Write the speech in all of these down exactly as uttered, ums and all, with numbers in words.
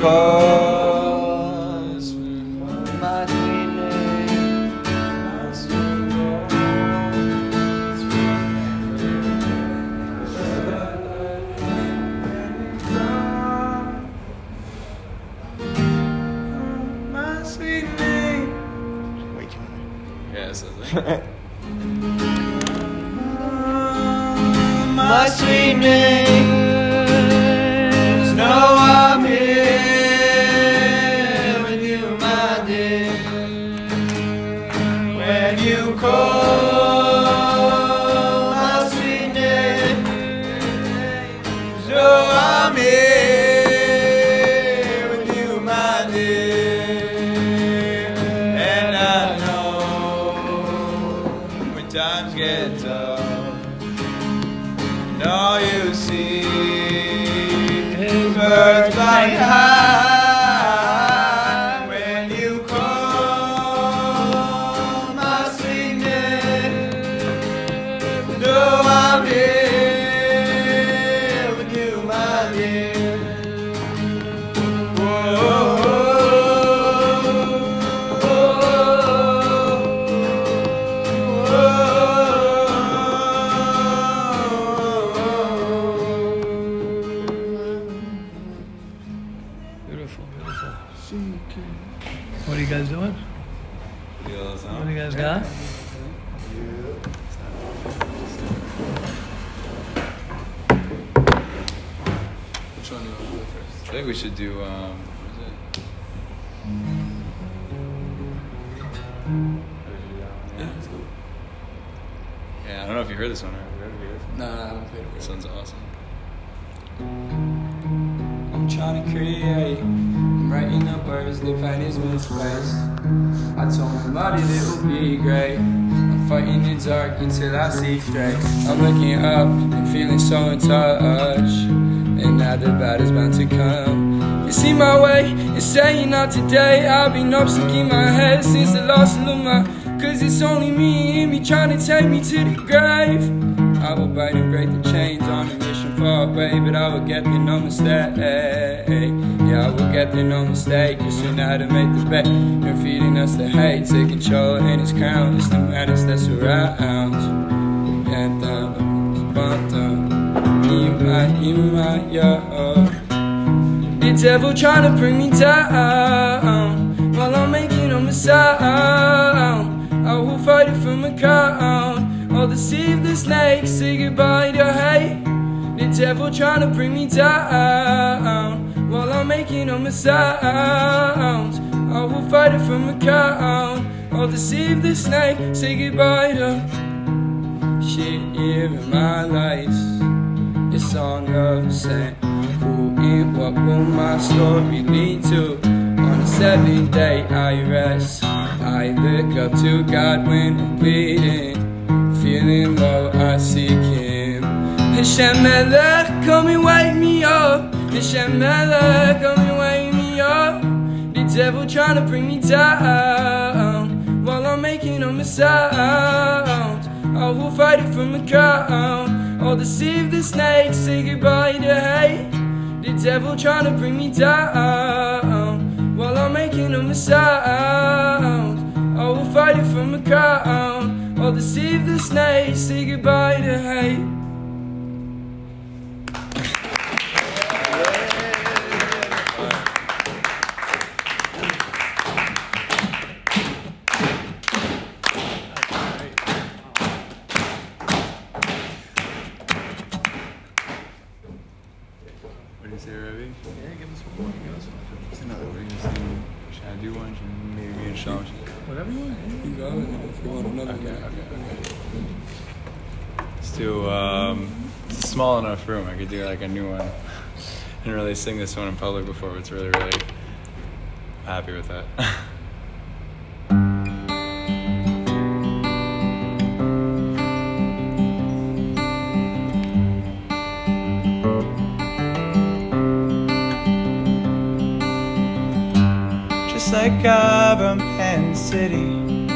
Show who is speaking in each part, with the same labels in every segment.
Speaker 1: calls my sweet name. My sweet name. Wait, can I?
Speaker 2: Yeah, so
Speaker 1: My sweet name. Know I'm here with you, my dear. When you call my sweet name, so I'm here with you, my dear. And I know when times get tough, and all you see is birds flying high. When you call my sweet name, so I'm here with you, my dear.
Speaker 3: Beautiful, beautiful. What are you guys doing? What do you guys got?
Speaker 2: which one do you want to do first? I think we should do, um, what is it?
Speaker 4: Yeah, let's go.
Speaker 2: Yeah, I don't know if you heard this one. Have you heard this one?
Speaker 4: No, no, I haven't played it.
Speaker 2: This one's awesome.
Speaker 4: I'm trying to create. I'm writing the words, the pain is misplaced. I told my body that it will be great. I'm fighting the dark until I see straight. I'm looking up and feeling so in touch. And now the bad is bound to come. You see my way, you're saying not today. I've been up stuck in my head since the loss of my. Cause it's only me and me trying to take me to the grave. I will bite and break the chains on a mission far away, but I will get there, no mistake. Yeah, I will get there, no mistake. Just to know how to make the bet. You're feeding us the hate, take control and its crown. It's the madness that's around. And down, bottom, in my, in my, yo. The devil trying to bring me down while I'm making a sound. I will fight it from a crown. I'll deceive the snake, say goodbye to hate. The devil trying to bring me down while I'm making all my sounds. I will fight it from a crown. I'll deceive the snake, say goodbye to shit here in my life. The song of ascent. Who and what will my story lead to? On the seventh day I rest. I look up to God when I'm bleeding. Feeling low, I seek Him. Hashem Melech, come and wake me up. Hashem Melech, come and wake me up. The devil trying to bring me down while I'm making all my sounds. I will fight it from a crown. I'll deceive the snake, say goodbye to hate. The devil trying to bring me down while I'm making all my sounds. I will fight it from a crown. I'll deceive the snake, say goodbye to hate.
Speaker 2: What do you say, Ravi?
Speaker 3: Yeah, give us one more. Give us one.
Speaker 2: What's another one? Should I do one? Should maybe me and Sean should do
Speaker 3: Whatever you want.
Speaker 4: You go with it if you want another
Speaker 2: Okay,
Speaker 4: one.
Speaker 2: okay, okay. Let's do, um, it's a small enough room. I could do like a new one. I didn't really sing this one in public before, but it's really, really happy with that.
Speaker 1: Just like Avram and the city,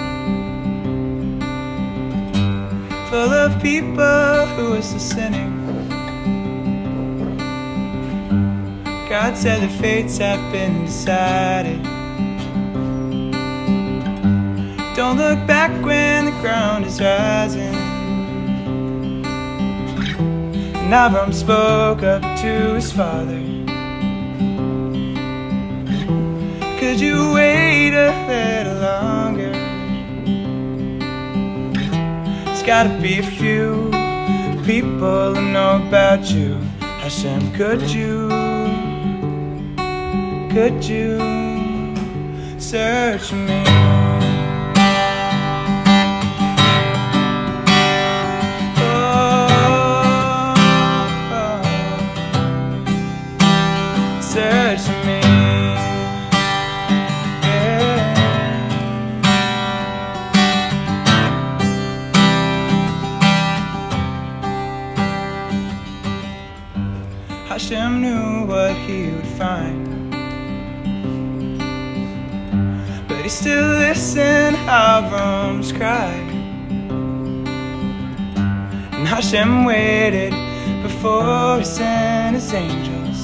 Speaker 1: full of people who is the sinning. God said the fates have been decided. Don't look back when the ground is rising. And Avram spoke up to his father. Could you wait a little longer? There's gotta be a few people who know about you. Hashem, could you, could you search me? Oh, oh, search me. Hashem knew what he would find, but he still listened Avram's cry. And Hashem waited before he sent his angels,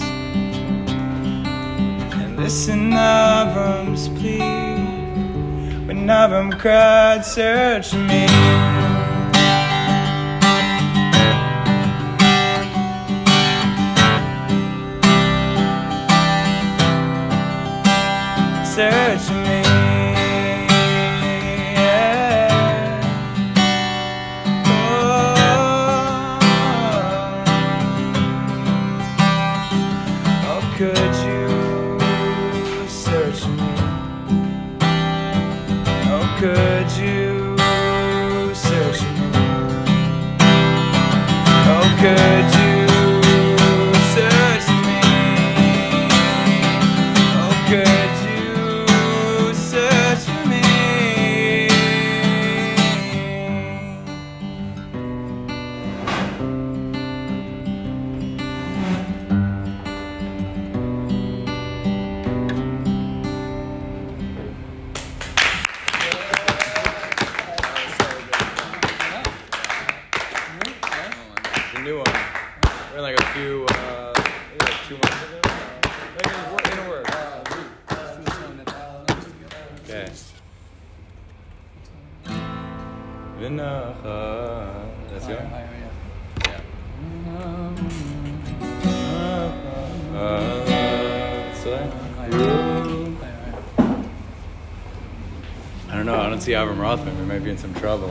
Speaker 1: and listened to Avram's plea when Avram cried, search me. Search me, yeah. Oh, oh, could you search me? Oh, could you search me? Oh, could you search me? Oh, could you new one. We're in like a few, uh, maybe like two months ago. Like in a word. In a word. Okay. Vinacha. Let's go. Yeah. Uh, so, I don't know. I don't see Avram Rothman. We might be in some trouble.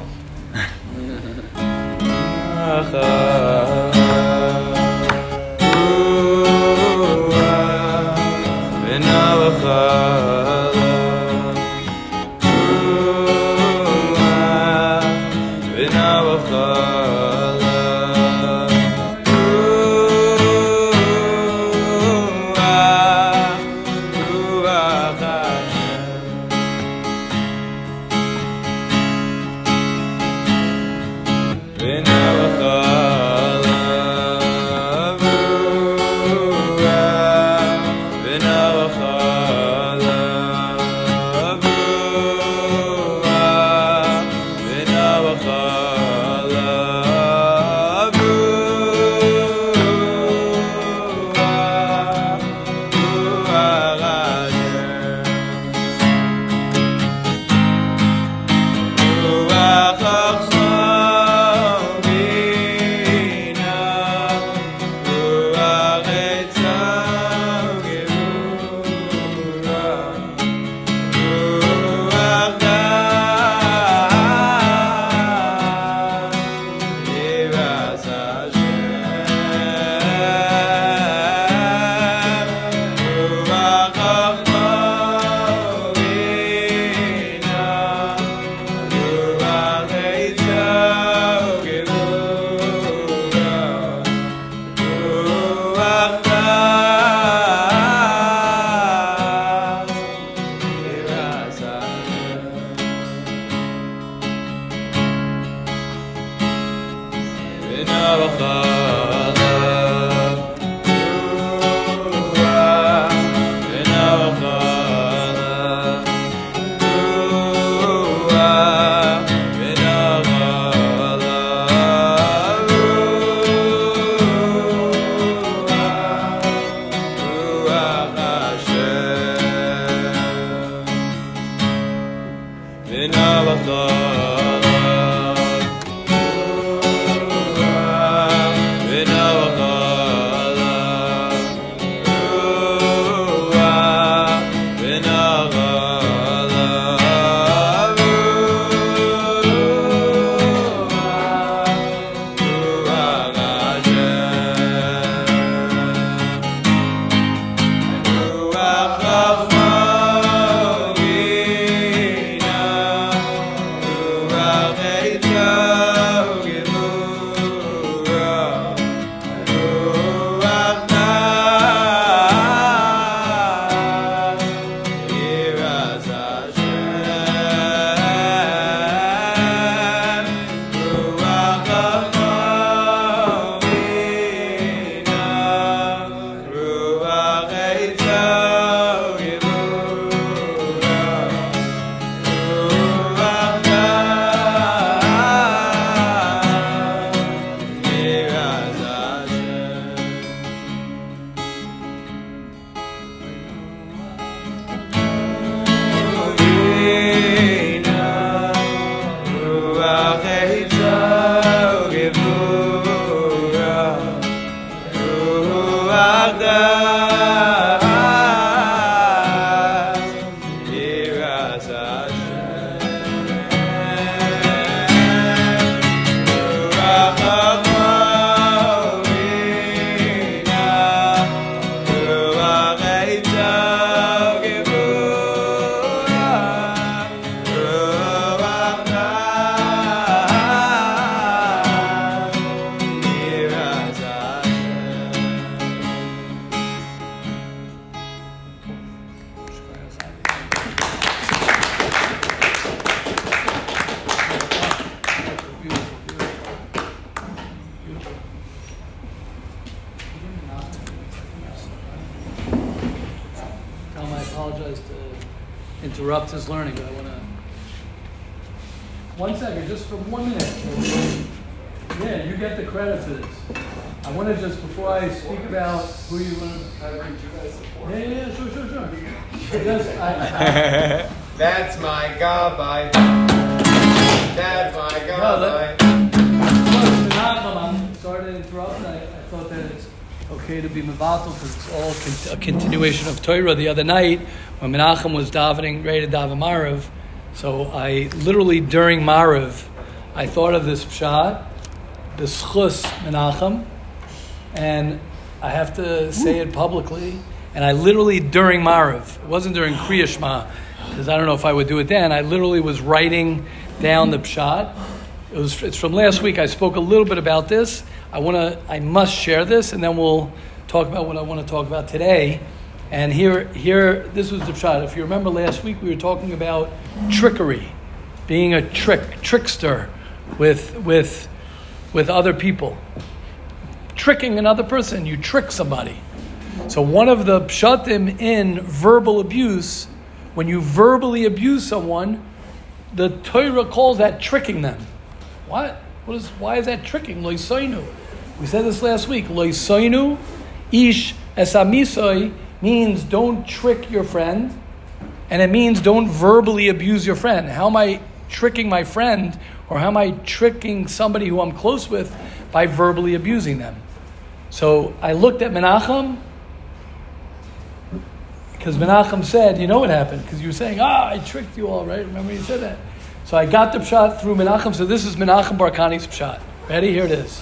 Speaker 2: V'navachala
Speaker 3: apologize to interrupt his learning, but I want to... One second, just for one minute. Yeah, you get the credit for this. I want to just, before I speak about who you learn... Yeah, yeah, yeah, sure, sure, sure. Just, I, I,
Speaker 1: That's my gabbai. That's my gabbai.
Speaker 3: I'm sorry to interrupt. I, I thought that it's okay to be mevatel because it's all con- a continuation of Torah. The other night, when Menachem was davening, ready to daven Marav, so I literally during Marav, I thought of this pshat, the schus Menachem, and I have to say it publicly. And I literally during Marav, it wasn't during Kriya Shema, because I don't know if I would do it then. I literally was writing down the pshat. It was, it's from last week. I spoke a little bit about this. I want to. I must share this, and then we'll talk about what I want to talk about today. And here, here, this was the pshat. If you remember last week, we were talking about trickery, being a trick trickster with with with other people, tricking another person. You trick somebody. So one of the pshatim in verbal abuse, when you verbally abuse someone, the Torah calls that tricking them. What? What is? Why is that tricking? Lo yisoinu. We said this last week. Lo yisoinu ish esamisoi means don't trick your friend, and it means don't verbally abuse your friend. How am I tricking my friend, or how am I tricking somebody who I'm close with by verbally abusing them? So I looked at Menachem, because Menachem said, you know what happened? Because you were saying, ah, I tricked you all, right? Remember you said that? So I got the pshat through Menachem. So this is Menachem Barkani's pshat. Ready? Here it is.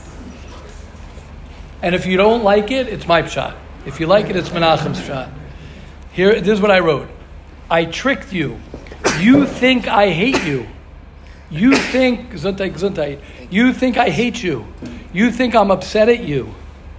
Speaker 3: And if you don't like it, it's my pshat. If you like it, it's Menachem's pshat. Here, this is what I wrote. I tricked you. You think I hate you. You think, Gesundheit, Gesundheit. You think I hate you. You think I'm upset at you.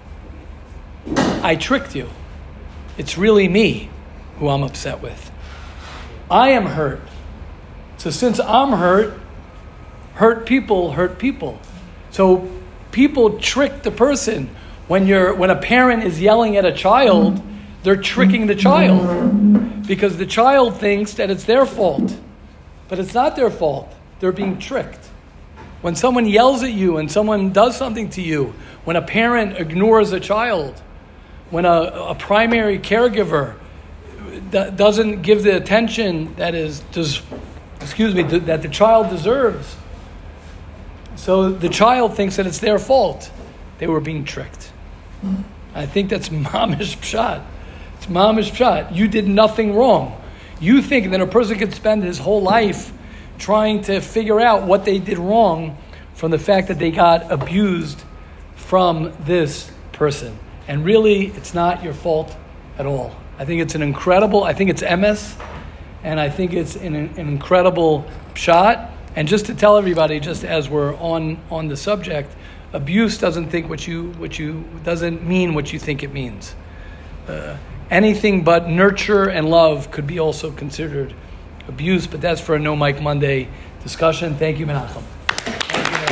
Speaker 3: I tricked you. It's really me who I'm upset with. I am hurt. So since I'm hurt, hurt people hurt people. So people trick the person. When you're when a parent is yelling at a child, they're tricking the child. Because the child thinks that it's their fault. But it's not their fault. They're being tricked. When someone yells at you and someone does something to you, when a parent ignores a child, when a, a primary caregiver d- doesn't give the attention that is does excuse me, that the child deserves. So the child thinks that it's their fault. They were being tricked. I think that's mamish pshat. It's mamish pshat. You did nothing wrong. You think that a person could spend his whole life trying to figure out what they did wrong from the fact that they got abused from this person. And really, it's not your fault at all. I think it's an incredible, I think it's M S, and I think it's an, an incredible pshat. And just to tell everybody, just as we're on, on the subject, abuse doesn't think what you what you doesn't mean what you think it means. Uh, anything but nurture and love could be also considered abuse, but that's for a No Mike Monday discussion. Thank you, Menachem. Thank you,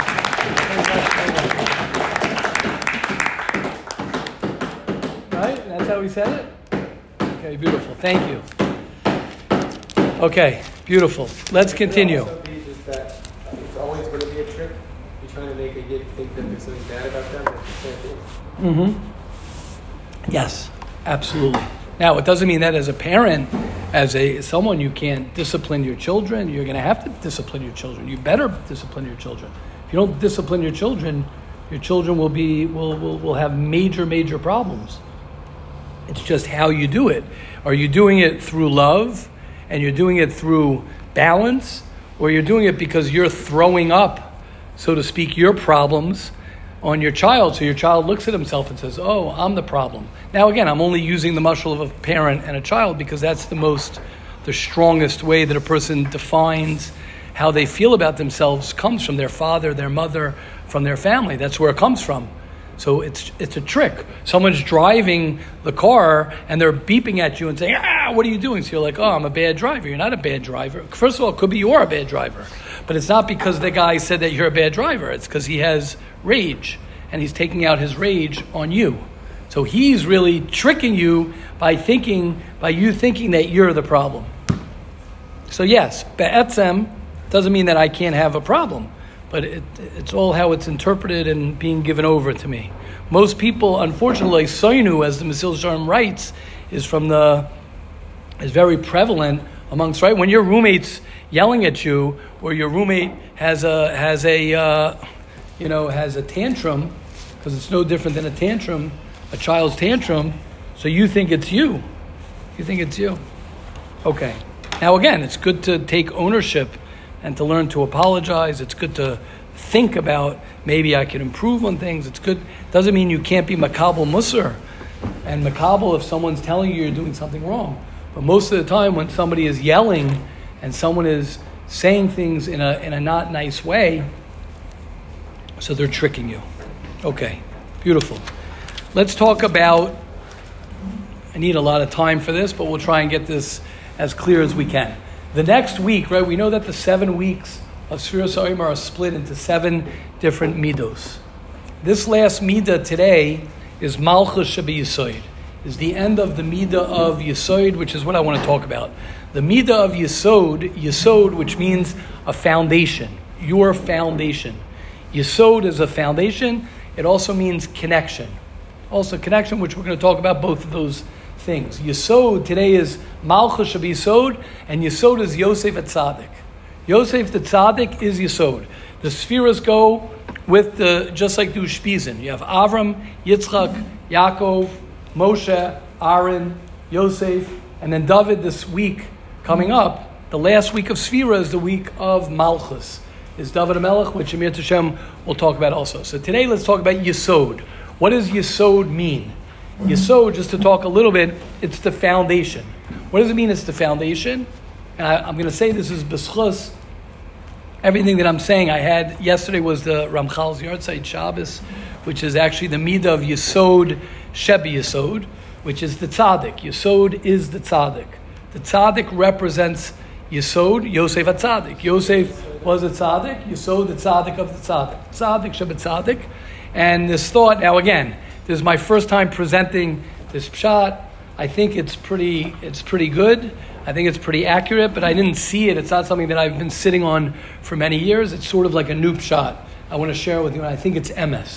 Speaker 3: Menachem. Right? That's how we said it? Okay, beautiful. Thank you. Okay, beautiful. Let's continue.
Speaker 5: It could also be just that it's always going to be a trick. You're trying to make a kid think that there's something bad about them. It's the same thing.
Speaker 3: Mm-hmm. Yes, absolutely. Now, it doesn't mean that as a parent, as a someone, you can't discipline your children. You're going to have to discipline your children. You better discipline your children. If you don't discipline your children, your children will be will will, will have major, major problems. It's just how you do it. Are you doing it through love, and you're doing it through balance, or you're doing it because you're throwing up, so to speak, your problems on your child, so your child looks at himself and says, oh, I'm the problem. Now, again, I'm only using the mushal of a parent and a child because that's the most, the strongest way that a person defines how they feel about themselves comes from their father, their mother, from their family. That's where it comes from. So it's it's a trick. Someone's driving the car and they're beeping at you and saying, ah, what are you doing? So you're like, oh, I'm a bad driver. You're not a bad driver. First of all, it could be you are a bad driver. But it's not because the guy said that you're a bad driver. It's because he has rage and he's taking out his rage on you. So he's really tricking you by thinking, by you thinking that you're the problem. So yes, be'etzem doesn't mean that I can't have a problem. But it, it's all how it's interpreted and being given over to me. Most people, unfortunately, soinu, as the Mesil Sharm writes, is from the is very prevalent amongst, right? When your roommate's yelling at you, or your roommate has a has a uh, you know has a tantrum, because it's no different than a tantrum, a child's tantrum. So you think it's you, you think it's you. Okay. Now again, it's good to take ownership and to learn to apologize. It's good to think about, maybe I can improve on things. It's good. Doesn't mean you can't be makabel musar and makabel if someone's telling you you're doing something wrong. But most of the time when somebody is yelling and someone is saying things in a in a not nice way, so they're tricking you. Okay, beautiful. Let's talk about, I need a lot of time for this, but we'll try and get this as clear as we can. The next week, right, we know that the seven weeks of Sfiras HaOmer are split into seven different midos. This last midah today is Malchus Sheba Yesod, is the end of the midah of Yesod, which is what I want to talk about. The midah of Yesod, Yesod, which means a foundation, your foundation. Yesod is a foundation. It also means connection. Also connection, which we're going to talk about both of those things. Yesod today is Malchus Sheba Yesod, and Yesod is Yosef Atzadik. Yosef the Tzadik is Yesod. The spheres go with the, just like the Ushpizin. You have Avram, Yitzchak, Yaakov, Moshe, Aaron, Yosef, and then David this week coming up. The last week of Sfira is the week of Malchus. Is David HaMelech, which Amir Tashem will talk about also. So today let's talk about Yesod. What does Yesod mean? Yesod, just to talk a little bit, it's the foundation. What does it mean it's the foundation? And I, I'm going to say this is b'schus. Everything that I'm saying, I had, yesterday was the Ramchal's Yartzeit Shabbos, which is actually the midah of Yesod, Sheba Yesod, which is the tzaddik. Yesod is the tzaddik. The tzaddik represents Yesod, Yosef HaTzadik. Yosef was a tzaddik, Yesod the tzaddik of the tzaddik. Tzaddik, Sheba tzaddik. And this thought, now again, this is my first time presenting this pshat. I think it's pretty it's pretty good. I think it's pretty accurate, but I didn't see it. It's not something that I've been sitting on for many years. It's sort of like a new pshat. I want to share it with you, and I think it's M S.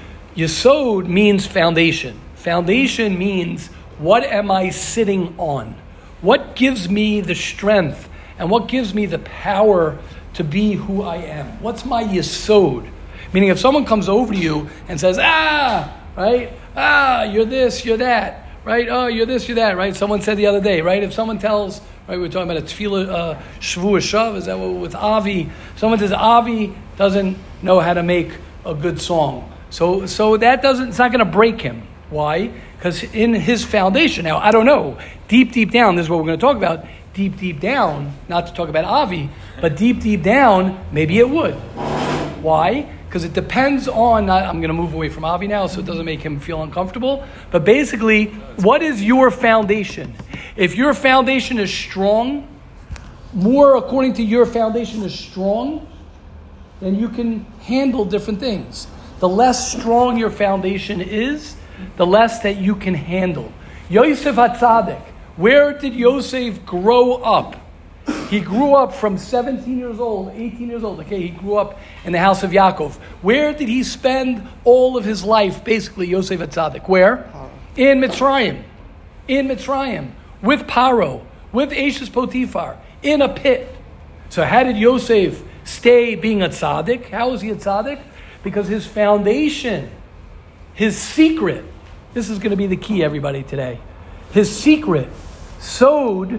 Speaker 3: Yesod means foundation. Foundation means, what am I sitting on? What gives me the strength and what gives me the power to be who I am? What's my Yesod? Meaning if someone comes over to you and says, ah, right? Ah, you're this, you're that, right? Oh, you're this, you're that, right? Someone said the other day, right? If someone tells, right, we we're talking about a tefillah, uh, shvu shav, is that what with Avi? Someone says Avi doesn't know how to make a good song. So so that doesn't, it's not going to break him. Why? Because in his foundation, now I don't know, deep, deep down, this is what we're going to talk about, deep, deep down, not to talk about Avi, but deep, deep down, maybe it would. Why? Because it depends on, I'm going to move away from Avi now so it doesn't make him feel uncomfortable, but basically, what is your foundation? If your foundation is strong, more according to your foundation is strong, then you can handle different things. The less strong your foundation is, the less that you can handle. Yosef HaTzadik, Where did Yosef grow up? He grew up from seventeen years old, eighteen years old. Okay, he grew up in the house of Yaakov. Where did he spend all of his life, basically, Yosef HaTzadik? Where? In Mitzrayim. In Mitzrayim. With Paro. With Ashes Potiphar. In a pit. So how did Yosef stay being a tzaddik? How was he a tzaddik? Because his foundation, his secret, this is going to be the key, everybody, today. His secret, sod,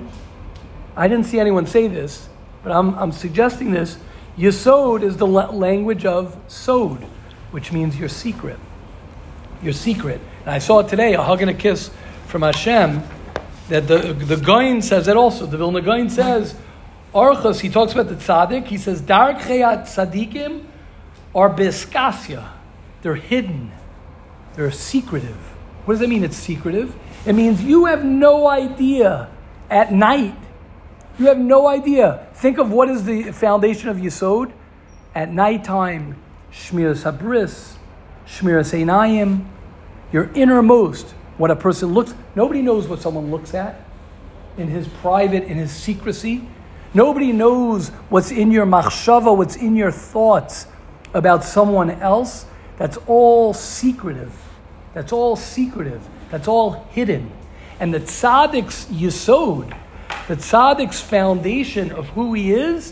Speaker 3: I didn't see anyone say this, but I'm, I'm suggesting this. Yesod is the la- language of sod, which means your secret. Your secret. And I saw it today, a hug and a kiss from Hashem, that the the Gaon says that also. The Vilna Gaon says, Archos, he talks about the tzaddik, he says, Darkei tzaddikim are beskasya. They're hidden. They're secretive. What does that mean, it's secretive? It means you have no idea at night. You have no idea. Think of what is the foundation of Yesod. At nighttime, Shmiras Habris, Shmiras Einayim, your innermost, what a person looks. Nobody knows what someone looks at in his private, in his secrecy. Nobody knows what's in your machshava, what's in your thoughts about someone else. That's all secretive. That's all secretive. That's all hidden. And the tzaddik's yesod, the tzaddik's foundation of who he is,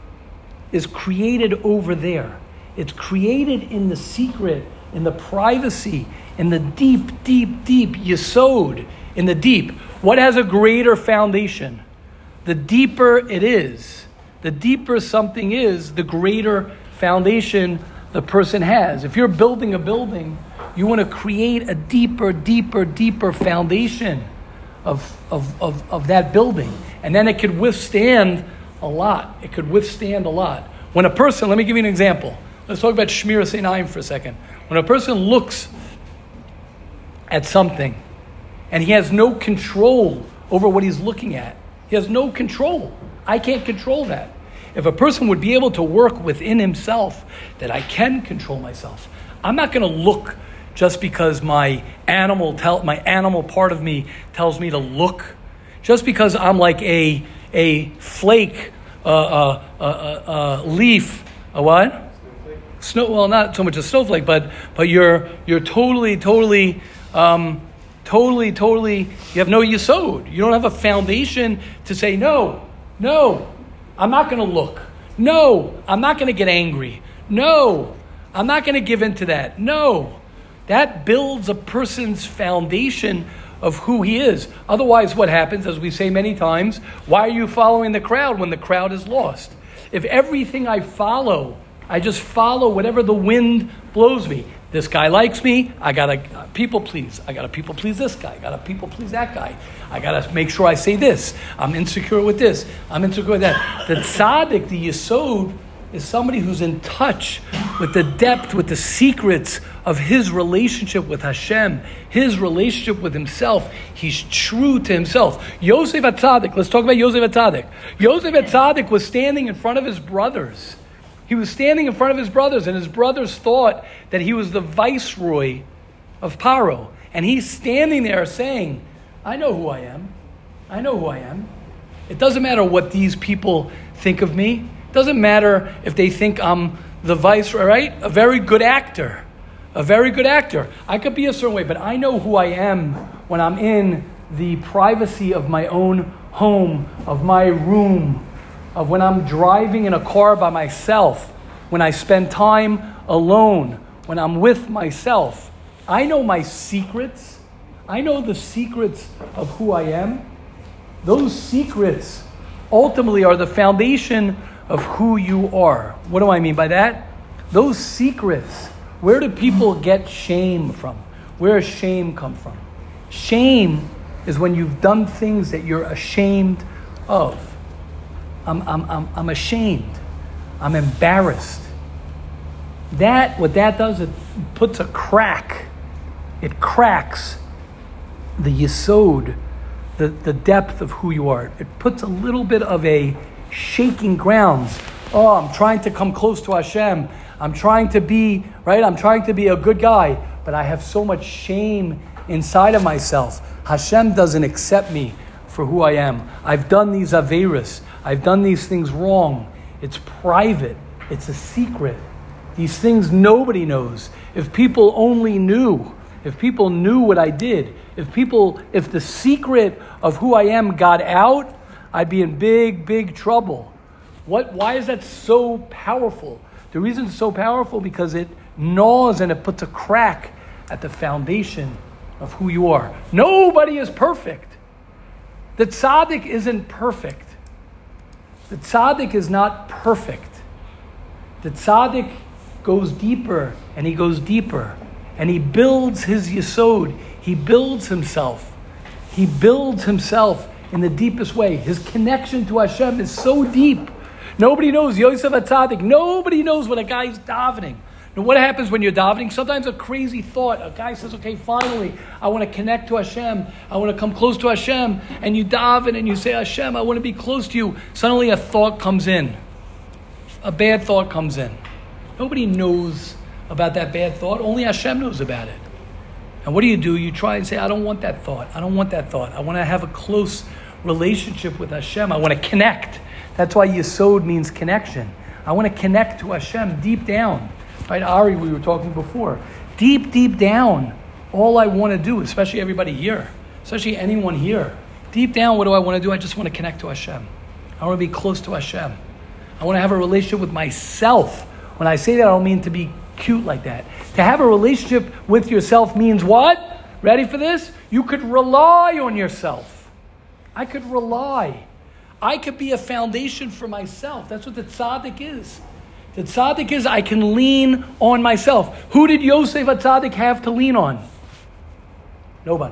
Speaker 3: is created over there. It's created in the secret, in the privacy, in the deep, deep, deep yesod, in the deep. What has a greater foundation? The deeper it is, the deeper something is, the greater foundation the person has. If you're building a building, you want to create a deeper, deeper, deeper foundation of, of, of, of that building. And then it could withstand a lot. It could withstand a lot. When a person, let me give you an example. Let's talk about Shmiras Einayim for a second. When a person looks at something and he has no control over what he's looking at, he has no control. I can't control that. If a person would be able to work within himself that I can control myself, I'm not going to look just because my animal tell my animal part of me tells me to look. Just because I'm like a a flake, a uh, uh, uh, uh, uh, leaf, a what? Snow. Well, not so much a snowflake, but but you're you're totally, totally. Um, Totally, totally, you have no yesod. You don't have a foundation to say, no, no, I'm not going to look. No, I'm not going to get angry. No, I'm not going to give in to that. No, that builds a person's foundation of who he is. Otherwise, what happens, as we say many times, why are you following the crowd when the crowd is lost? If everything I follow, I just follow whatever the wind blows me. This guy likes me. I gotta people please. I gotta people please this guy. I gotta people please that guy. I gotta make sure I say this. I'm insecure with this. I'm insecure with that. The tzaddik, the yesod, is somebody who's in touch with the depth, with the secrets of his relationship with Hashem, his relationship with himself. He's true to himself. Yosef HaTzadik. Let's talk about Yosef HaTzadik. Yosef HaTzadik was standing in front of his brothers. He was standing in front of his brothers, and his brothers thought that he was the viceroy of Paro. And he's standing there saying, I know who I am. I know who I am. It doesn't matter what these people think of me. It doesn't matter if they think I'm the viceroy, right? A very good actor. A very good actor. I could be a certain way, but I know who I am when I'm in the privacy of my own home, of my room, of when I'm driving in a car by myself, when I spend time alone, when I'm with myself. I know my secrets. I know the secrets of who I am. Those secrets ultimately are the foundation of who you are. What do I mean by that? Those secrets, where do people get shame from? Where does shame come from? Shame is when you've done things that you're ashamed of. I'm, I'm, I'm, I'm ashamed. I'm embarrassed. That, what that does, it puts a crack. It cracks the yesod, the, the depth of who you are. It puts a little bit of a shaking grounds. Oh, I'm trying to come close to Hashem. I'm trying to be, right? I'm trying to be a good guy, but I have so much shame inside of myself. Hashem doesn't accept me for who I am. I've done these Averis. I've done these things wrong. It's private. It's a secret. These things nobody knows. If people only knew, if people knew what I did, if people, if the secret of who I am got out, I'd be in big, big trouble. What? Why is that so powerful? The reason it's so powerful because it gnaws and it puts a crack at the foundation of who you are. Nobody is perfect. The tzaddik isn't perfect. The tzaddik is not perfect. The tzaddik goes deeper and he goes deeper and he builds his yesod. He builds himself. He builds himself in the deepest way. His connection to Hashem is so deep. Nobody knows Yosef HaTzadik. Nobody knows what a guy's davening. Now, what happens when you're davening? Sometimes a crazy thought. A guy says, okay, finally, I want to connect to Hashem. I want to come close to Hashem. And you daven and you say, Hashem, I want to be close to you. Suddenly a thought comes in. A bad thought comes in. Nobody knows about that bad thought. Only Hashem knows about it. And what do you do? You try and say, I don't want that thought. I don't want that thought. I want to have a close relationship with Hashem. I want to connect. That's why Yesod means connection. I want to connect to Hashem deep down. Right, Ari, we were talking before. Deep, deep down, all I want to do, especially everybody here, especially anyone here, deep down, what do I want to do? I just want to connect to Hashem. I want to be close to Hashem. I want to have a relationship with myself. When I say that, I don't mean to be cute like that. To have a relationship with yourself means what? Ready for this? You could rely on yourself. I could rely. I could be a foundation for myself. That's what the tzaddik is. The tzaddik is I can lean on myself. Who did Yosef HaTzadik have to lean on? Nobody.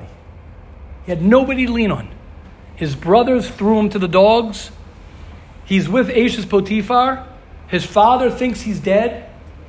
Speaker 3: He had nobody to lean on. His brothers threw him to the dogs. He's with Ashes Potiphar. His father thinks he's dead.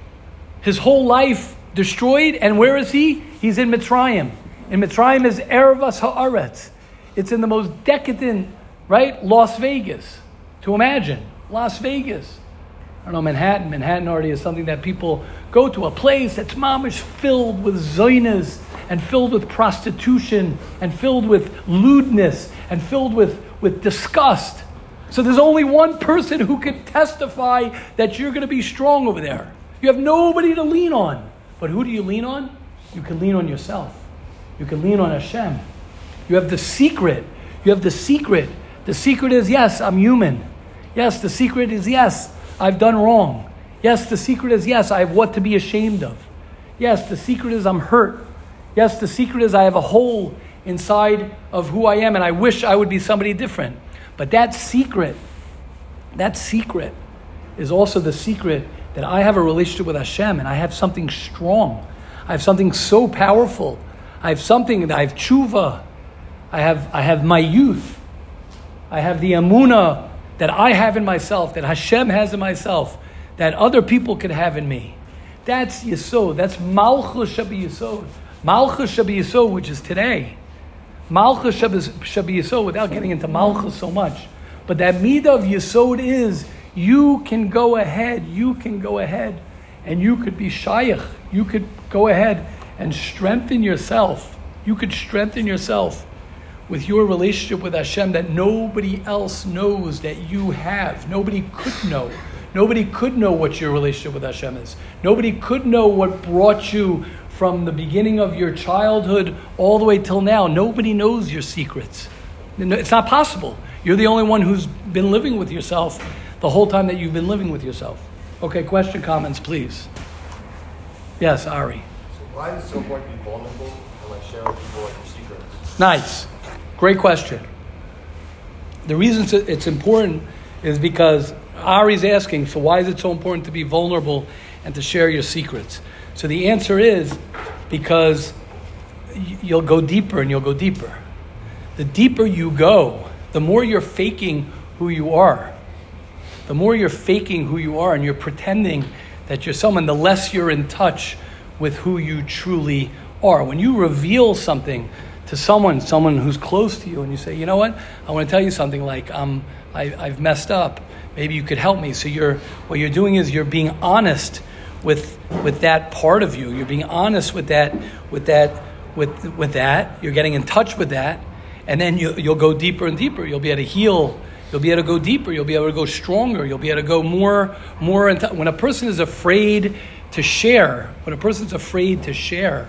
Speaker 3: His whole life destroyed. And where is he? He's in Mitzrayim. And Mitzrayim is Erevas Haaretz. It's in the most decadent, right? Las Vegas. To imagine. Las Vegas. I don't know, Manhattan. Manhattan already is something that people go to. A place that's mamish filled with zoynas and filled with prostitution and filled with lewdness and filled with, with disgust. So there's only one person who can testify that you're going to be strong over there. You have nobody to lean on. But who do you lean on? You can lean on yourself. You can lean on Hashem. You have the secret. You have the secret. The secret is, yes, I'm human. Yes, the secret is, yes, I've done wrong. Yes, the secret is, yes, I have what to be ashamed of. Yes, the secret is I'm hurt. Yes, the secret is I have a hole inside of who I am and I wish I would be somebody different. But that secret, that secret is also the secret that I have a relationship with Hashem and I have something strong. I have something so powerful. I have something, I have tshuva. I have, I have my youth. I have the emunah that I have in myself, that Hashem has in myself, that other people could have in me. That's Yesod. That's Malchus Shabi Yesod. Malchus Shabi Yesod, which is today. Malchus Shabi Yesod, without getting into Malchus so much. But that midah of Yesod is, you can go ahead, you can go ahead, and you could be shaykh. You could go ahead and strengthen yourself. You could strengthen yourself with your relationship with Hashem that nobody else knows that you have. Nobody could know. Nobody could know what your relationship with Hashem is. Nobody could know what brought you from the beginning of your childhood all the way till now. Nobody knows your secrets. It's not possible. You're the only one who's been living with yourself the whole time that you've been living with yourself. Okay, question, comments, please. Yes, Ari.
Speaker 5: So why is it so important to be vulnerable and like share with people like your secrets?
Speaker 3: Nice. Great question. The reason it's important is because Ari's asking, so why is it so important to be vulnerable and to share your secrets? So the answer is because you'll go deeper and you'll go deeper. The deeper you go, the more you're faking who you are. The more you're faking who you are and you're pretending that you're someone, the less you're in touch with who you truly are. When you reveal something to someone, someone who's close to you, and you say, you know what, I want to tell you something like, um, I, I've messed up. Maybe you could help me. So you're what you're doing is you're being honest with with that part of you. You're being honest with that, with that, with with that. You're getting in touch with that, And then you, you'll go deeper and deeper. You'll be able to heal. You'll be able to go deeper. You'll be able to go stronger. You'll be able to go more, more. Into, when a person is afraid to share, when a person's afraid to share,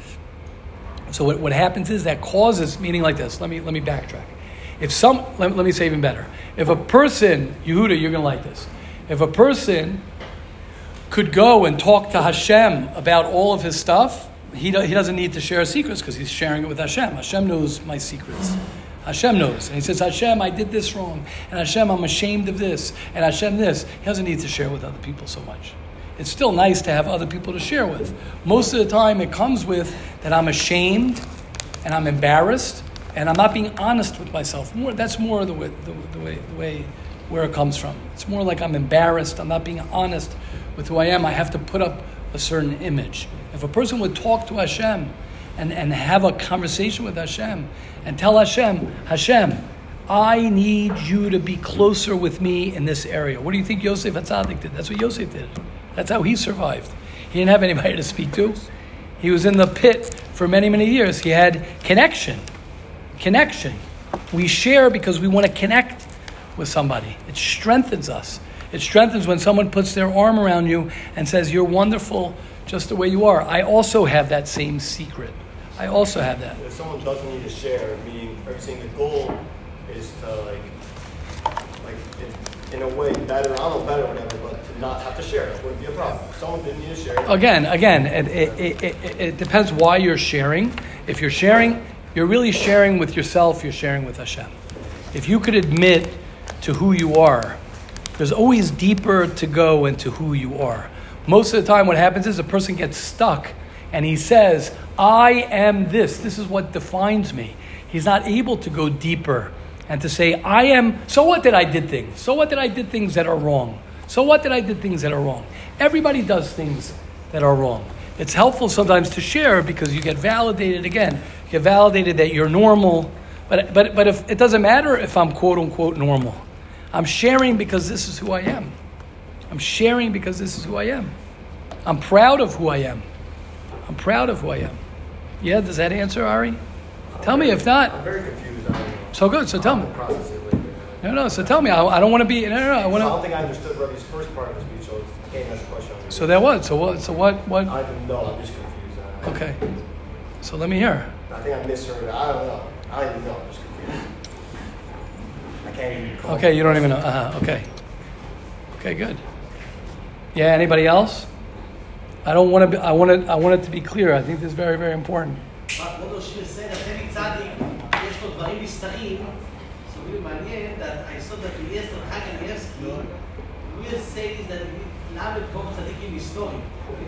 Speaker 3: so what, what happens is that causes, meaning like this. Let me let me backtrack. If some, let, let me say even better. If a person, Yehuda, you're going to like this. If a person could go and talk to Hashem about all of his stuff, he do, he doesn't need to share secrets because he's sharing it with Hashem. Hashem knows my secrets. Hashem knows. And he says, Hashem, I did this wrong. And Hashem, I'm ashamed of this. And Hashem, this. He doesn't need to share with other people so much. It's still nice to have other people to share with. Most of the time it comes with that I'm ashamed and I'm embarrassed and I'm not being honest with myself. More, that's more the way, the, the way, the way where it comes from. It's more like I'm embarrassed. I'm not being honest with who I am. I have to put up a certain image. If a person would talk to Hashem and, and have a conversation with Hashem and tell Hashem, Hashem, I need you to be closer with me in this area. What do you think Yosef HaTzadik did? That's what Yosef did. That's how he survived. He didn't have anybody to speak to. He was in the pit for many, many years. He had connection. Connection. We share because we want to connect with somebody. It strengthens us. It strengthens when someone puts their arm around you and says, you're wonderful just the way you are. I also have that same secret. I also have that.
Speaker 5: If someone doesn't need to share, meaning, are you saying the goal is to, like, like in, in a way, better, I don't know, better or whatever, but to not have to share? That wouldn't be a problem. If someone didn't need to share.
Speaker 3: Again, again, it, it, it, it, it depends why you're sharing. If you're sharing, you're really sharing with yourself, you're sharing with Hashem. If you could admit to who you are, there's always deeper to go into who you are. Most of the time what happens is a person gets stuck and he says, I am this. This is what defines me. He's not able to go deeper and to say, I am, so what that I did things? So what that I did things that are wrong? So what that I did things that are wrong? Everybody does things that are wrong. It's helpful sometimes to share because you get validated again. You get validated that you're normal. But but but if it doesn't matter if I'm quote unquote normal. I'm sharing because this is who I am. I'm sharing because this is who I am. I'm proud of who I am. I'm proud of who I am. Yeah, does that answer, Ari? Tell me if not.
Speaker 5: I'm very confused. I
Speaker 3: So good, so tell me.
Speaker 5: process it later.
Speaker 3: No, no, so tell me. I, I don't want to be, no, no, no, I
Speaker 5: I
Speaker 3: want
Speaker 5: don't
Speaker 3: to.
Speaker 5: think I understood Ravi's first part of the speech, so I can't ask a question. on it.
Speaker 3: So that what? So what? So what? What?
Speaker 5: I don't know. I'm just confused. I-
Speaker 3: Okay. So let me hear.
Speaker 5: I think I misheard. I don't know. I don't even know. I'm just confused. I can't even call
Speaker 3: Okay, you don't even know. Uh-huh, okay. Okay, good. Yeah, anybody else? I don't want to be, I want it, I want it to be clear. I think this is very, very important.
Speaker 6: כבוד השיר said that every צדיק יש לו דברים נסתרים. So really מעניין that I saw that Eliezer Kanievsky, Eliezer says that למה לקרוא צדיקים היסטוריים.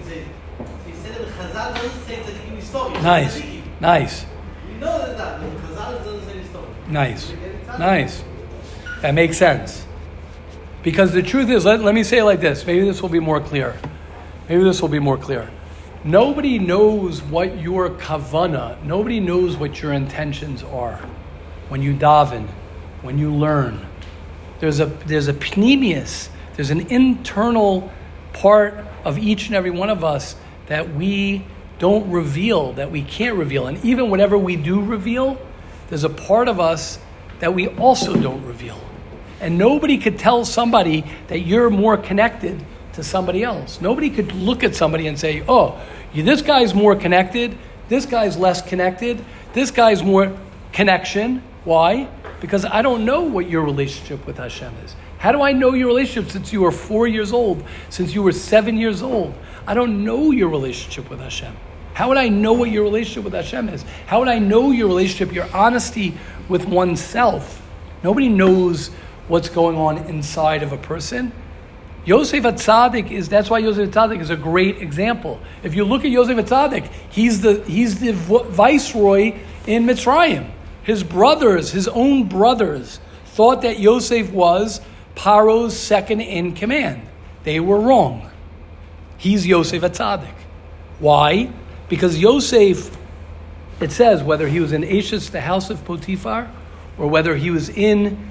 Speaker 6: He said that Chazal doesn't say צדיקים היסטוריים.
Speaker 3: Nice, nice,
Speaker 6: We know that, that but Chazal doesn't say history.
Speaker 3: nice, nice. That makes sense. Because the truth is, let, let me say it like this. Maybe this will be more clear. Maybe this will be more clear. Nobody knows what your kavana, nobody knows what your intentions are when you daven, when you learn. There's a there's a pneumius, there's an internal part of each and every one of us that we don't reveal, that we can't reveal. And even whatever we do reveal, there's a part of us that we also don't reveal. And nobody could tell somebody that you're more connected to somebody else. Nobody could look at somebody and say, oh, you, this guy's more connected, this guy's less connected, this guy's more connection. Why? Because I don't know what your relationship with Hashem is. How do I know your relationship since you were four years old, since you were seven years old? I don't know your relationship with Hashem. How would I know what your relationship with Hashem is? How would I know your relationship, your honesty with oneself? Nobody knows what's going on inside of a person. Yosef HaTzadik is, that's why Yosef HaTzadik is a great example. If you look at Yosef HaTzadik, he's the, he's the viceroy in Mitzrayim. His brothers, his own brothers, thought that Yosef was Paro's second in command. They were wrong. He's Yosef HaTzadik. Why? Because Yosef, it says, whether he was in Ashes, the house of Potiphar, or whether he was in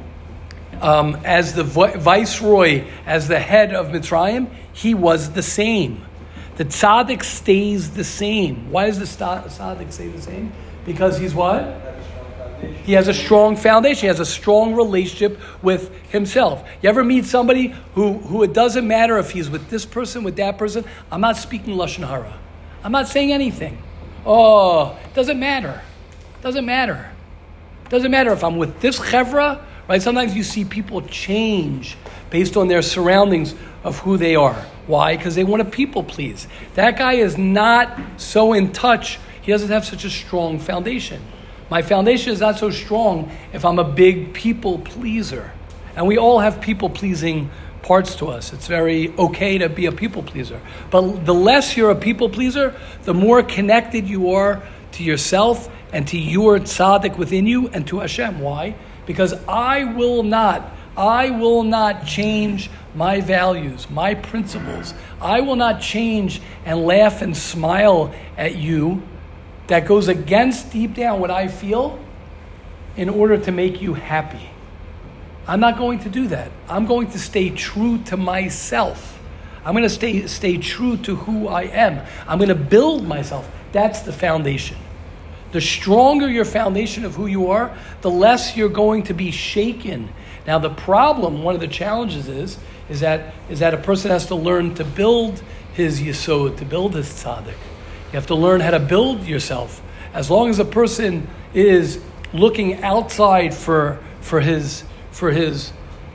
Speaker 3: Um, as the viceroy, as the head of Mitzrayim, he was the same. The tzaddik stays the same. Why does the tzaddik stay the same? Because he's what? He has a strong foundation. He has a strong relationship with himself. You ever meet somebody who, who it doesn't matter if he's with this person, with that person? I'm not speaking Lashon Hara. I'm not saying anything. Oh, it doesn't matter. It doesn't matter. It doesn't matter if I'm with this chevra, right? Sometimes you see people change based on their surroundings of who they are. Why? Because they want to people please. That guy is not so in touch. He doesn't have such a strong foundation. My foundation is not so strong if I'm a big people pleaser. And we all have people pleasing parts to us. It's very okay to be a people pleaser. But the less you're a people pleaser, the more connected you are to yourself and to your tzaddik within you and to Hashem. Why? Because I will not, I will not change my values, my principles. I will not change and laugh and smile at you that goes against deep down what I feel in order to make you happy. I'm not going to do that. I'm going to stay true to myself. I'm going to stay stay true to who I am. I'm going to build myself. That's the foundation. The stronger your foundation of who you are, the less you're going to be shaken. Now the problem, one of the challenges is, is that is that a person has to learn to build his yesod, to build his tzaddik. You have to learn how to build yourself. As long as a person is looking outside for for his for his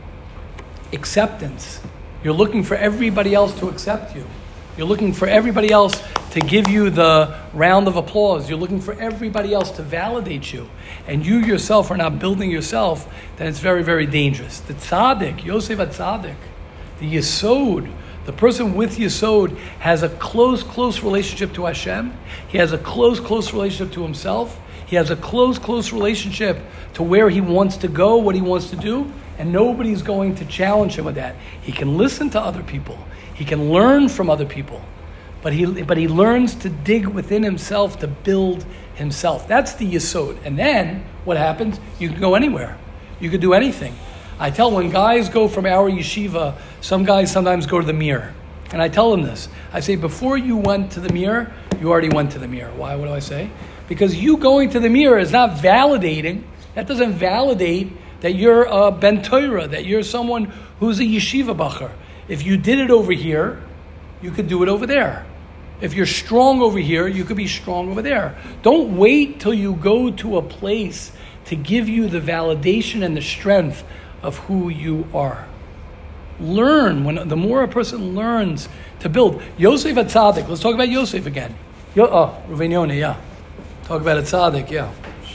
Speaker 3: acceptance, you're looking for everybody else to accept you. You're looking for everybody else to give you the round of applause. You're looking for everybody else to validate you. And you yourself are not building yourself, then it's very, very dangerous. The tzaddik, Yosef HaTzaddik, the yesod, the person with Yesod has a close, close relationship to Hashem. He has a close, close relationship to himself. He has a close, close relationship to where he wants to go, what he wants to do, and nobody's going to challenge him with that. He can listen to other people. He can learn from other people. But he, but he learns to dig within himself to build himself. That's the Yesod. And then, what happens? You can go anywhere. You can do anything. I tell when guys go from our yeshiva, some guys sometimes go to the mirror. And I tell them this. I say, before you went to the mirror, you already went to the mirror. Why? What do I say? Because you going to the mirror is not validating. That doesn't validate that you're a ben Torah, that you're someone who's a yeshiva bacher. If you did it over here, you could do it over there. If you're strong over here, you could be strong over there. Don't wait till you go to a place to give you the validation and the strength of who you are. Learn. When the more a person learns to build. Yosef HaTzaddik. Let's talk about Yosef again. Yo, oh, Ruven Yonah, yeah. Talk about a tzaddik, yeah.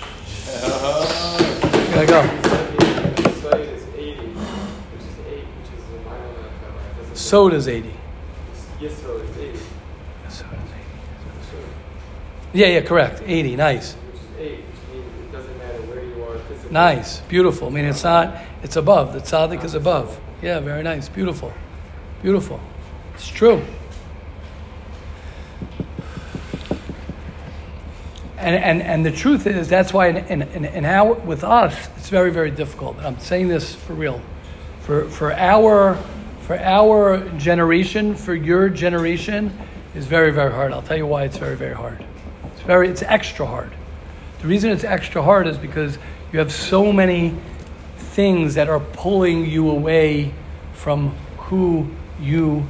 Speaker 3: Uh, Gotta go.
Speaker 7: Side is eighty, which is eight, which is the minor math.
Speaker 3: Sod is eighty.
Speaker 7: Yes, so is eighty.
Speaker 3: Sod is eighty. Yeah, yeah, correct. eighty, nice.
Speaker 7: Which is eight, which means it doesn't matter where you are physically.
Speaker 3: Nice, beautiful. I mean, it's not, it's above. The tzaddik is above. Yeah, very nice. Beautiful. Beautiful. It's true. And, and and the truth is, that's why in, in, in, in our, with us, it's very, very difficult. I'm saying this for real. For for our for our generation, for your generation, is very, very hard. I'll tell you why it's very, very hard. It's very it's extra hard. The reason it's extra hard is because you have so many things that are pulling you away from who you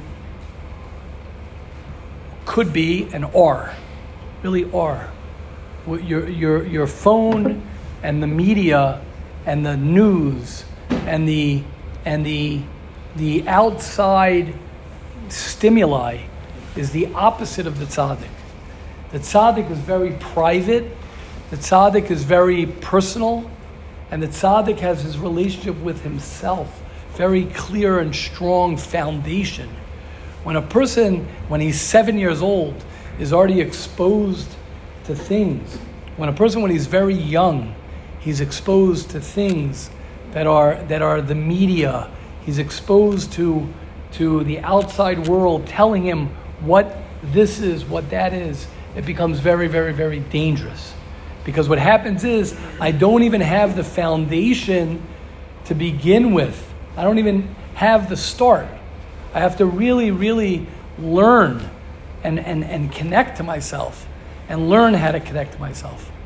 Speaker 3: could be and are. Really are. Your your your phone and the media and the news and the and the the outside stimuli is the opposite of the tzaddik. The tzaddik is very private. The tzaddik is very personal, and the tzaddik has his relationship with himself, very clear and strong foundation. When a person, when he's seven years old, is already exposed to things. When a person, when he's very young, he's exposed to things that are that are the media. He's exposed to to the outside world telling him what this is, what that is. It becomes very, very, very dangerous. Because what happens is, I don't even have the foundation to begin with. I don't even have the start. I have to really, really learn and, and, and connect to myself. And learn how to connect to myself.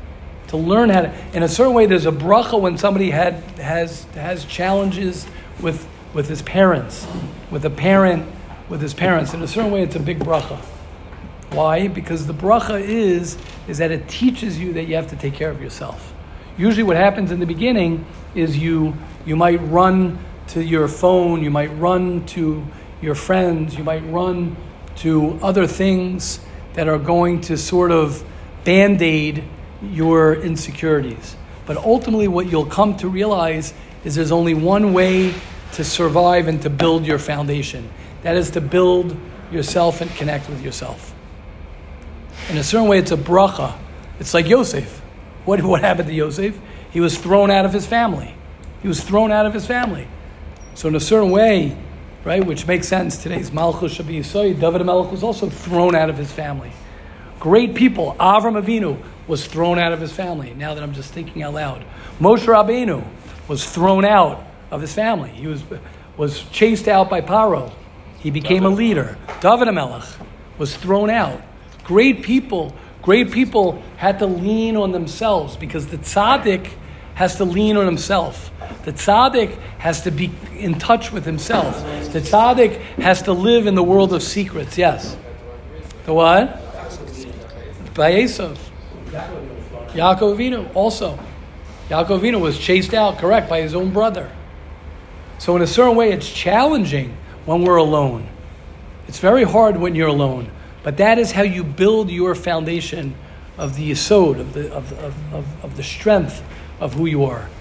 Speaker 3: to learn how to, in a certain way, there's a bracha when somebody had has has challenges with with his parents, with a parent, with his parents. In a certain way, it's a big bracha. Why? Because the bracha is, is that it teaches you that you have to take care of yourself. Usually what happens in the beginning is you you might run to your phone, you might run to your friends, you might run to other things that are going to sort of band-aid your insecurities. But ultimately what you'll come to realize is there's only one way to survive and to build your foundation. That is to build yourself and connect with yourself. In a certain way, it's a bracha. It's like Yosef. What, what happened to Yosef? He was thrown out of his family. He was thrown out of his family. So in a certain way, right, which makes sense, today's Malchus Shabi Yisoy, David HaMelech was also thrown out of his family. Great people. Avram Avinu was thrown out of his family. Now that I'm just thinking out loud. Moshe Rabbeinu was thrown out of his family. He was was chased out by Paro. He became a leader. David HaMelech was thrown out. Great people, great people had to lean on themselves because the tzaddik has to lean on himself. The tzaddik has to be in touch with himself. The tzaddik has to live in the world of secrets. Yes. The what? By Esav. Yaakov Avinu also. Yaakov Avinu was chased out, correct, by his own brother. So in a certain way, it's challenging when we're alone. It's very hard when you're alone. But that is how you build your foundation of the yesod, of the of, of, of, of the strength of who you are.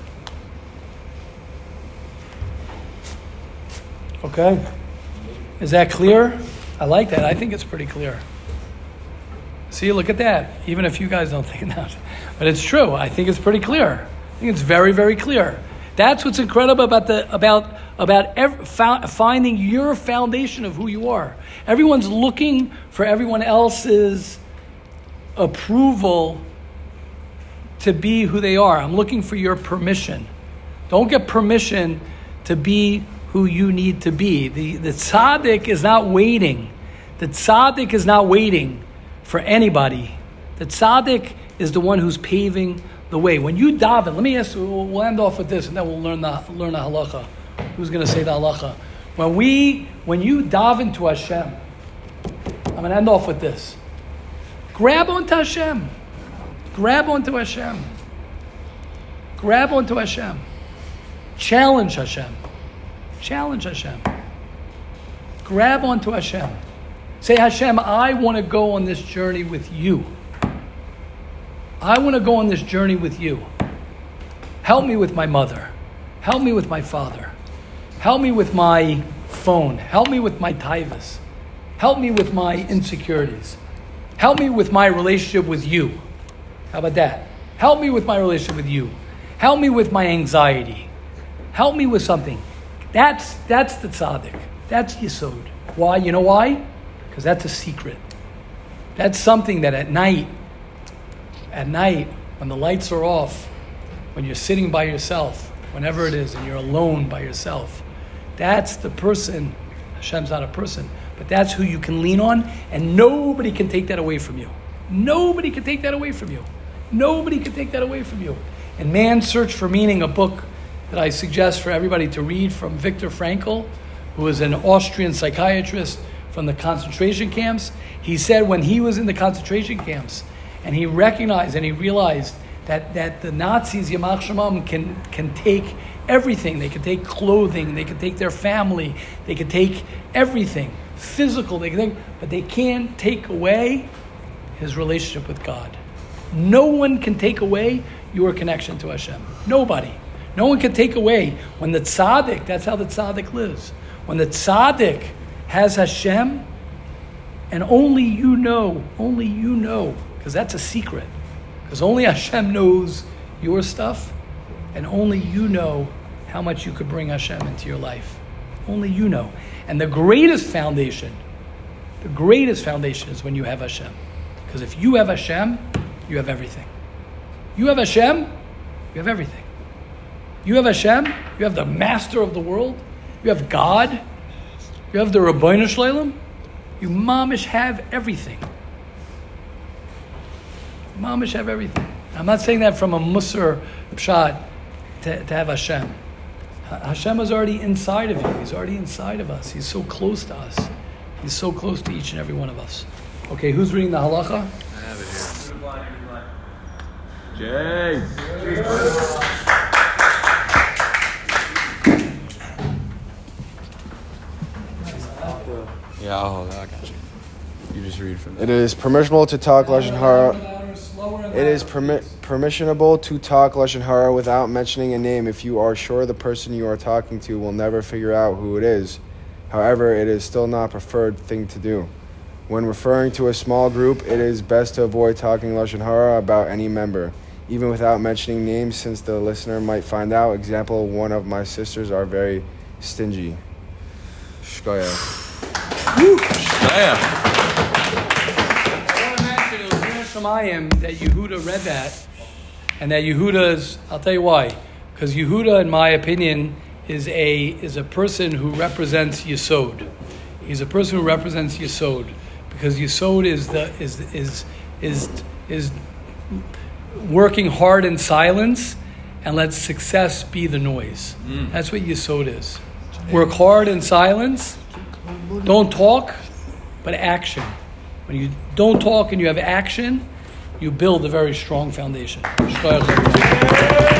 Speaker 3: Okay? Is that clear? I like that. I think it's pretty clear. See, look at that. Even if you guys don't think that. But it's true. I think it's pretty clear. I think it's very, very clear. That's what's incredible about the about about ev- found, finding your foundation of who you are. Everyone's looking for everyone else's approval to be who they are. I'm looking for your permission. Don't get permission to be who you need to be. The the tzaddik is not waiting. The tzaddik is not waiting for anybody. The tzaddik is the one who's paving the way. When you daven, let me ask you, we'll end off with this and then we'll learn the learn the halacha. Who's going to say the halacha? When we, when you daven to Hashem, I'm going to end off with this. Grab onto Hashem. Grab onto Hashem. Grab onto Hashem. Challenge Hashem. Challenge Hashem. Grab onto Hashem. Say, Hashem, I want to go on this journey with you. I want to go on this journey with you. Help me with my mother. Help me with my father. Help me with my phone. Help me with my taivas. Help me with my insecurities. Help me with my relationship with you. How about that? Help me with my relationship with you. Help me with my anxiety. Help me with something. That's that's the tzaddik. That's yesod. Why? You know why? Because that's a secret. That's something that at night, at night, when the lights are off, when you're sitting by yourself, whenever it is, and you're alone by yourself, that's the person. Hashem's not a person, but that's who you can lean on, and nobody can take that away from you. Nobody can take that away from you. Nobody can take that away from you. In Man's Search for Meaning, a book that I suggest for everybody to read from Viktor Frankl, who is an Austrian psychiatrist from the concentration camps, he said when he was in the concentration camps, and he recognized and he realized that, that the Nazis, Yamach Shemam, can, can take everything. They can take clothing, they can take their family, they can take everything, physical, they can take, but they can't take away his relationship with God. No one can take away your connection to Hashem. Nobody. No one can take away. When the tzaddik, that's how the tzaddik lives. When the tzaddik has Hashem, and only you know, only you know, because that's a secret. Because only Hashem knows your stuff, and only you know how much you could bring Hashem into your life. Only you know. And the greatest foundation, the greatest foundation is when you have Hashem. Because if you have Hashem, you have everything. You have Hashem, you have everything. You have Hashem, you have the master of the world, you have God, you have the Rabbeinu Shleilim, you mamish have everything. Mamish have everything. I'm not saying that from a Musar pshat to, to have Hashem. Hashem is already inside of you. He's already inside of us. He's so close to us. He's so close to each and every one of us. Okay, who's reading the halacha?
Speaker 2: I have it here. Jay. Yeah, I'll hold it. I got you. You just read from there.
Speaker 8: It is permissible to talk Lashon Hara. It is permi- permissionable to talk Lashon Hara without mentioning a name if you are sure the person you are talking to will never figure out who it is. However, it is still not a preferred thing to do. When referring to a small group, it is best to avoid talking Lashon Hara about any member, even without mentioning names, since the listener might find out. Example, one of my sisters are very stingy. Shkoya.
Speaker 2: Damn.
Speaker 3: Shemayim that Yehuda read that, and that Yehuda's, I'll tell you why, because Yehuda, in my opinion, is a is a person who represents Yesod. He's a person who represents Yesod, because Yesod is the is is is is working hard in silence and let success be the noise. Mm. That's what Yesod is. Work hard in silence. Don't talk, but action. When you don't talk and you have action, you build a very strong foundation.